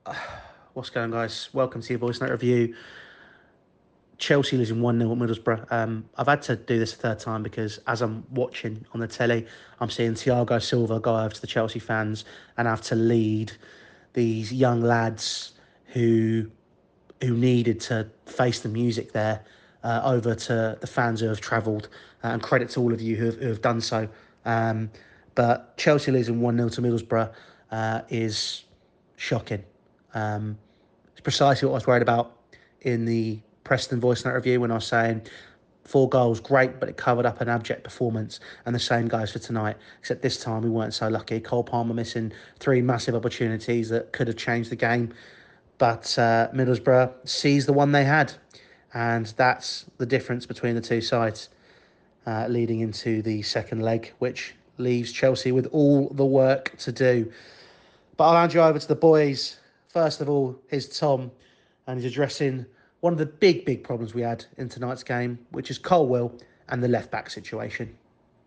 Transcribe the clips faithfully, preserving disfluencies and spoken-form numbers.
What's going on, guys? Welcome to your voice note review. Chelsea losing one nil at Middlesbrough. Um, I've had to do this a third time because as I'm watching on the telly, I'm seeing Thiago Silva go over to the Chelsea fans and have to lead these young lads who who needed to face the music there uh, over to the fans who have travelled. Uh, and credit to all of you who have, who have done so. Um, but Chelsea losing one nil to Middlesbrough uh, is shocking. Um, it's precisely what I was worried about in the Preston voice note review when I was saying four goals, great, but it covered up an abject performance. And the same goes for tonight, except this time we weren't so lucky. Cole Palmer missing three massive opportunities that could have changed the game. But uh, Middlesbrough seized the one they had. And that's the difference between the two sides, uh, leading into the second leg, which leaves Chelsea with all the work to do. But I'll hand you over to the boys. First of all, here's Tom, and he's addressing one of the big, big problems we had in tonight's game, which is Colwill and the left back situation.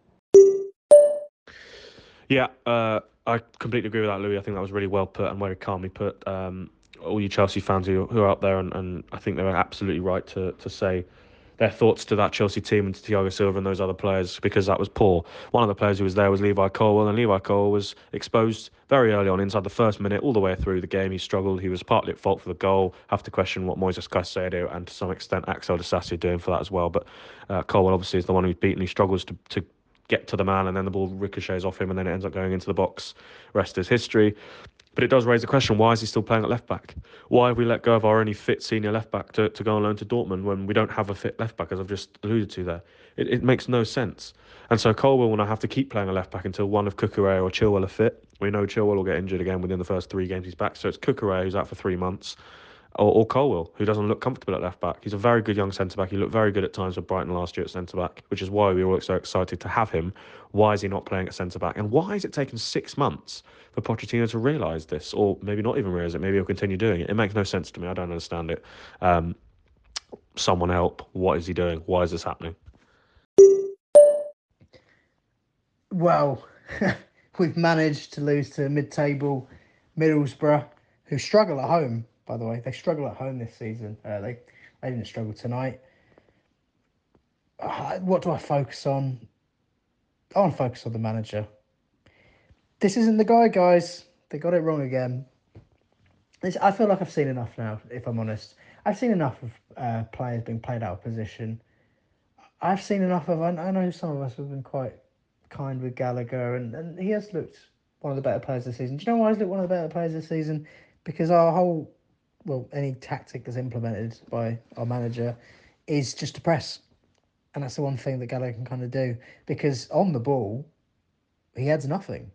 Yeah, uh, I completely agree with that, Louis. I think that was really well put and very calmly put. Um, all you Chelsea fans who, who are out there, and, and I think they were absolutely right to, to say their thoughts to that Chelsea team and to Thiago Silva and those other players, because that was poor. One of the players who was there was Levi Colwill, and Levi Colwill was exposed very early on, inside the first minute, all the way through the game. He struggled. He was partly at fault for the goal. Have to question what Moises Caicedo and to some extent Axel Disasi are doing for that as well. But uh, Colwill obviously is the one who's beaten. He struggles to, to get to the man, and then the ball ricochets off him, and then it ends up going into the box. Rest is history. But it does raise the question, why is he still playing at left back? Why have we let go of our only fit senior left back to, to go on loan to Dortmund when we don't have a fit left back, as I've just alluded to there? It, it makes no sense. And so Colwill will now have to keep playing a left back until one of Cucurella or Chilwell are fit. We know Chilwell will get injured again within the first three games he's back. So it's Cucurella who's out for three months. Or, or Colwill, who doesn't look comfortable at left back. He's a very good young centre back. He looked very good at times for Brighton last year at centre back, which is why we were all so excited to have him. Why is he not playing at centre back? And why has it taken six months for Pochettino to realise this? Or maybe not even realise it, maybe he'll continue doing it. It makes no sense to me. I don't understand it. Um, someone help. What is he doing? Why is this happening? Well, we've managed to lose to mid-table Middlesbrough, who struggle at home, by the way. They struggle at home this season. Uh, they, they didn't struggle tonight. Uh, what do I focus on? I want to focus on the manager. This isn't the guy, guys. They got it wrong again. This, I feel like I've seen enough now, if I'm honest. I've seen enough of uh, players being played out of position. I've seen enough of... I know some of us have been quite kind with Gallagher, and, and he has looked one of the better players this season. Do you know why he's looked one of the better players this season? Because our whole, well, any tactic that's implemented by our manager is just to press. And that's the one thing that Gallagher can kind of do. Because on the ball, he adds nothing.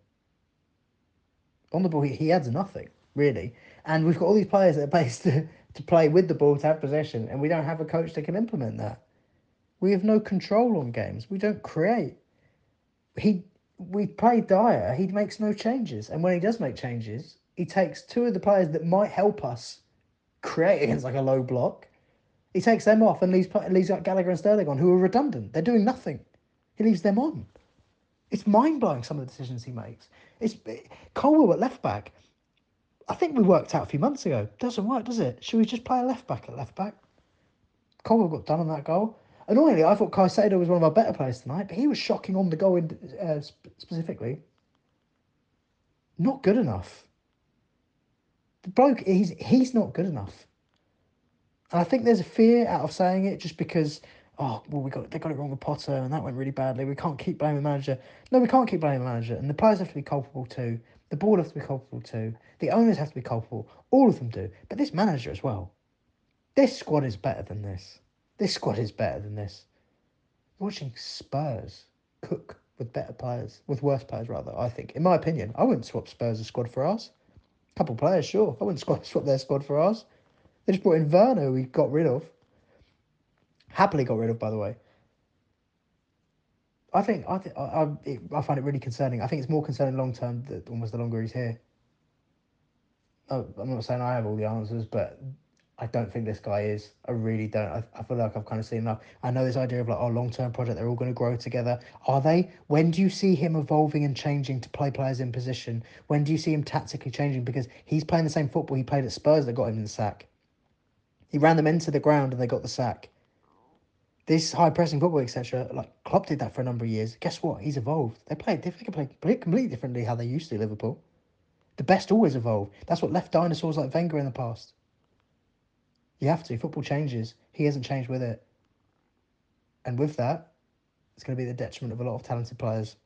On the ball, he, he adds nothing, really. And we've got all these players that are based to, to play with the ball, to have possession, and we don't have a coach that can implement that. We have no control on games. We don't create. He we play Dyer, he makes no changes. And when he does make changes, he takes two of the players that might help us create against like a low block. He takes them off and leaves, leaves Gallagher and Sterling on, who are redundant. They're doing nothing. He leaves them on. It's mind-blowing, some of the decisions he makes. It's Colwill at left-back. I think we worked out a few months ago. Doesn't work, does it? Should we just play a left-back at left-back? Colwill got done on that goal. Annoyingly, I thought Caicedo was one of our better players tonight, but he was shocking on the goal in, uh, specifically. Not good enough. The bloke, he's he's not good enough. And I think there's a fear out of saying it just because, oh, well, we got they got it wrong with Potter and that went really badly. We can't keep blaming the manager. No, we can't keep blaming the manager. And the players have to be culpable too. The board has to be culpable too. The owners have to be culpable. All of them do. But this manager as well. This squad is better than this. This squad is better than this. You're watching Spurs cook with better players, with worse players rather, I think. In my opinion, I wouldn't swap Spurs' squad for ours. A couple of players, sure. I wouldn't swap, swap their squad for ours. They just brought in Werner, who we got rid of. Happily got rid of, by the way. I think I th- I, I, it, I find it really concerning. I think it's more concerning long term that almost the longer he's here. Oh, I'm not saying I have all the answers, but I don't think this guy is. I really don't. I, I feel like I've kind of seen enough. I know this idea of like, oh, long-term project, they're all going to grow together. Are they? When do you see him evolving and changing to play players in position? When do you see him tactically changing? Because he's playing the same football he played at Spurs that got him the sack. He ran them into the ground and they got the sack. This high-pressing football, et cetera, like Klopp did that for a number of years. Guess what? He's evolved. They play, they can play completely differently how they used to, Liverpool. The best always evolve. That's what left dinosaurs like Wenger in the past. You have to. Football changes. He hasn't changed with it. And with that, it's going to be the detriment of a lot of talented players.